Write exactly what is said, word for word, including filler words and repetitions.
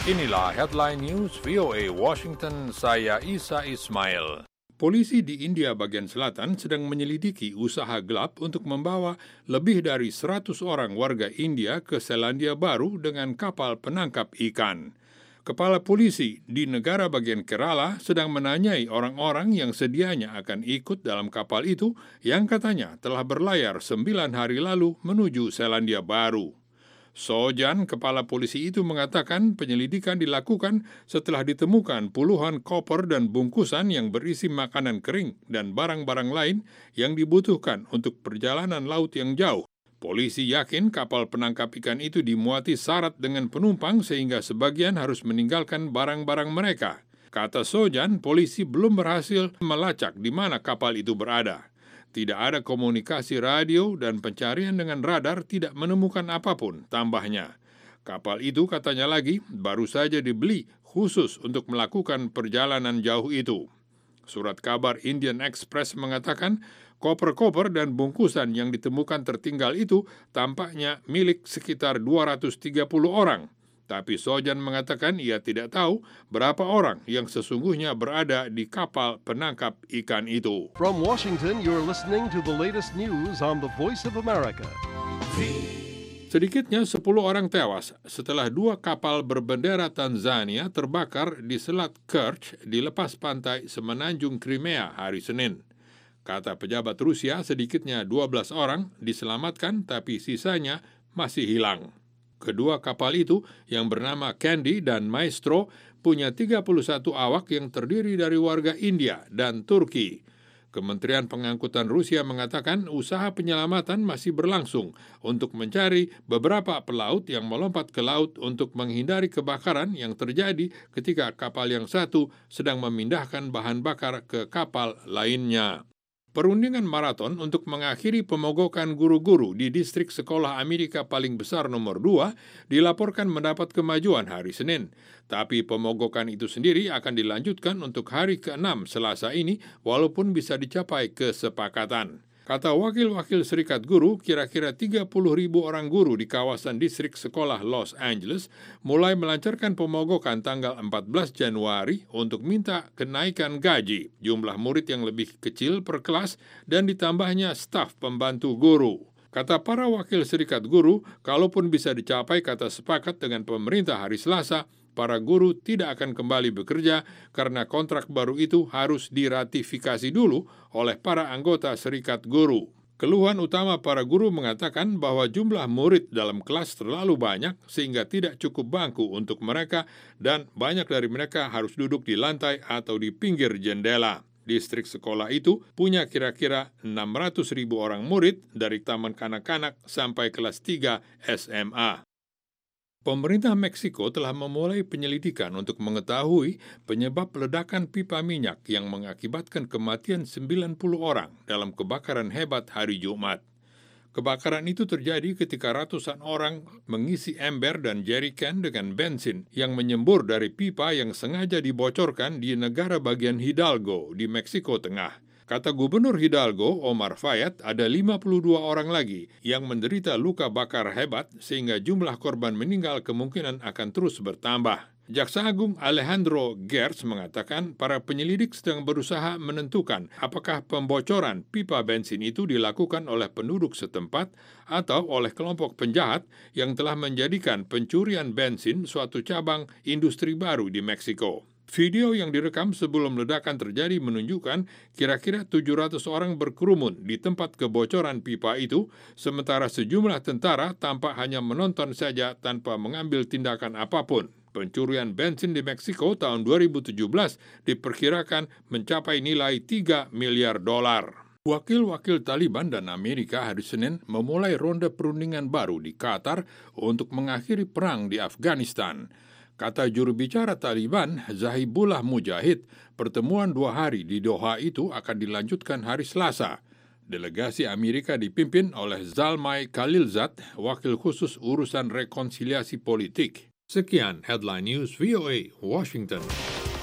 Inilah headline news V O A Washington, saya Isa Ismail. Polisi di India bagian selatan sedang menyelidiki usaha gelap untuk membawa lebih dari seratus orang warga India ke Selandia Baru dengan kapal penangkap ikan. Kepala polisi di negara bagian Kerala sedang menanyai orang-orang yang sedianya akan ikut dalam kapal itu yang katanya telah berlayar sembilan hari lalu menuju Selandia Baru. Sojan, kepala polisi itu mengatakan penyelidikan dilakukan setelah ditemukan puluhan koper dan bungkusan yang berisi makanan kering dan barang-barang lain yang dibutuhkan untuk perjalanan laut yang jauh. Polisi yakin kapal penangkap ikan itu dimuati syarat dengan penumpang sehingga sebagian harus meninggalkan barang-barang mereka. Kata Sojan, polisi belum berhasil melacak di mana kapal itu berada. Tidak ada komunikasi radio dan pencarian dengan radar tidak menemukan apapun, tambahnya. Kapal itu katanya lagi baru saja dibeli khusus untuk melakukan perjalanan jauh itu. Surat kabar Indian Express mengatakan koper-koper dan bungkusan yang ditemukan tertinggal itu tampaknya milik sekitar dua ratus tiga puluh orang. Tapi Sojan mengatakan ia tidak tahu berapa orang yang sesungguhnya berada di kapal penangkap ikan itu. From Washington, you're listening to the latest news on the Voice of America. Sedikitnya sepuluh orang tewas setelah dua kapal berbendera Tanzania terbakar di Selat Kerch di lepas pantai semenanjung Crimea hari Senin. Kata pejabat Rusia, sedikitnya dua belas orang diselamatkan tapi sisanya masih hilang. Kedua kapal itu yang bernama Candy dan Maestro punya tiga puluh satu awak yang terdiri dari warga India dan Turki. Kementerian Pengangkutan Rusia mengatakan usaha penyelamatan masih berlangsung untuk mencari beberapa pelaut yang melompat ke laut untuk menghindari kebakaran yang terjadi ketika kapal yang satu sedang memindahkan bahan bakar ke kapal lainnya. Perundingan maraton untuk mengakhiri pemogokan guru-guru di distrik sekolah Amerika paling besar nomor dua dilaporkan mendapat kemajuan hari Senin. Tapi pemogokan itu sendiri akan dilanjutkan untuk hari keenam Selasa ini walaupun bisa dicapai kesepakatan. Kata wakil-wakil serikat guru, kira-kira tiga puluh ribu orang guru di kawasan distrik sekolah Los Angeles mulai melancarkan pemogokan tanggal empat belas Januari untuk minta kenaikan gaji, jumlah murid yang lebih kecil per kelas, dan ditambahnya staf pembantu guru. Kata para wakil serikat guru, kalaupun bisa dicapai kata sepakat dengan pemerintah hari Selasa, para guru tidak akan kembali bekerja karena kontrak baru itu harus diratifikasi dulu oleh para anggota serikat guru. Keluhan utama para guru mengatakan bahwa jumlah murid dalam kelas terlalu banyak sehingga tidak cukup bangku untuk mereka dan banyak dari mereka harus duduk di lantai atau di pinggir jendela. Distrik sekolah itu punya kira-kira enam ratus ribu orang murid dari taman kanak-kanak sampai kelas tiga S M A. Pemerintah Meksiko telah memulai penyelidikan untuk mengetahui penyebab ledakan pipa minyak yang mengakibatkan kematian sembilan puluh orang dalam kebakaran hebat hari Jumat. Kebakaran itu terjadi ketika ratusan orang mengisi ember dan jerrycan dengan bensin yang menyembur dari pipa yang sengaja dibocorkan di negara bagian Hidalgo di Meksiko Tengah. Kata Gubernur Hidalgo, Omar Fayad, ada lima puluh dua orang lagi yang menderita luka bakar hebat sehingga jumlah korban meninggal kemungkinan akan terus bertambah. Jaksa Agung Alejandro Gertz mengatakan para penyelidik sedang berusaha menentukan apakah pembocoran pipa bensin itu dilakukan oleh penduduk setempat atau oleh kelompok penjahat yang telah menjadikan pencurian bensin suatu cabang industri baru di Meksiko. Video yang direkam sebelum ledakan terjadi menunjukkan kira-kira tujuh ratus orang berkerumun di tempat kebocoran pipa itu, sementara sejumlah tentara tampak hanya menonton saja tanpa mengambil tindakan apapun. Pencurian bensin di Meksiko tahun dua ribu tujuh belas diperkirakan mencapai nilai tiga miliar dolar. Wakil-wakil Taliban dan Amerika hari Senin memulai ronde perundingan baru di Qatar untuk mengakhiri perang di Afghanistan. Kata juru bicara Taliban, Zahibullah Mujahid, pertemuan dua hari di Doha itu akan dilanjutkan hari Selasa. Delegasi Amerika dipimpin oleh Zalmay Khalilzad, wakil khusus urusan rekonsiliasi politik. Sekian Headline News V O A Washington.